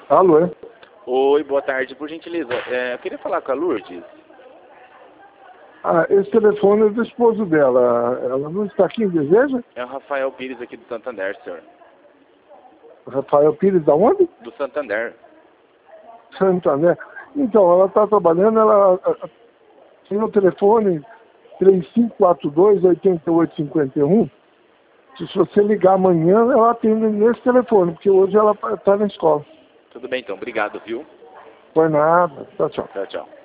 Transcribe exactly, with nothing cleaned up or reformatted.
Alô, é? Oi, boa tarde, por gentileza. É, eu queria falar com a Lourdes. Ah, esse telefone é do esposo dela. Ela não está aqui em Desejo? É o Rafael Pires aqui do Santander, senhor. Rafael Pires, da onde? Do Santander. Santander. Então, ela está trabalhando, ela ah, tem o telefone três cinco quatro dois, oito oito cinco um. Se você ligar amanhã, ela atende nesse telefone, porque hoje ela está na escola. Tudo bem então, obrigado, viu? Foi nada. Tchau, tchau. Tchau, tchau.